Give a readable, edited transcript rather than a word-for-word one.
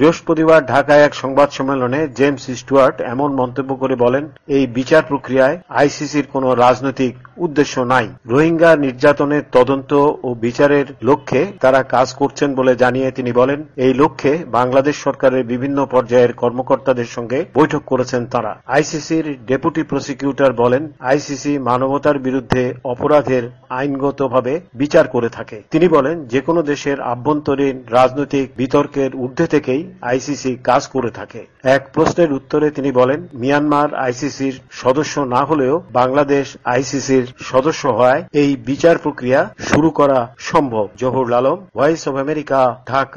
বৃহস্পতিবার ঢাকায় এক সংবাদ সম্মেলনে জেমস স্টুয়ার্ট এমন মন্তব্য করে বলেন, এই বিচার প্রক্রিয়ায় আইসিসির কোনো রাজনৈতিক উদ্দেশ্য নাই। রোহিঙ্গা নির্যাতনের তদন্ত ও বিচারের লক্ষ্যে তারা কাজ করছেন বলে জানিয়ে তিনি বলেন, এই লক্ষ্যে বাংলাদেশ সরকারের বিভিন্ন পর্যায়ের কর্মকর্তাদের সঙ্গে বৈঠক করেছেন তারা। আইসিসির ডেপুটি প্রসিকিউটর বলেন, আইসিসি মানবতার বিরুদ্ধে অপরাধের আইনগতভাবে বিচার করে থাকে। তিনি বলেন, যে কোনো দেশের আভ্যন্তরীণ রাজনৈতিক বিতর্কের ঊর্ধ্বে থেকেই আইসিসি কাজ করে থাকে। এক প্রশ্নের উত্তরে তিনি বলেন, মিয়ানমার আইসিসির সদস্য না হলেও বাংলাদেশ আইসিসির সদস্য হওয়ায় এই বিচার প্রক্রিয়া শুরু করা সম্ভব। Jahurul Alam, Voice of America, Dhaka.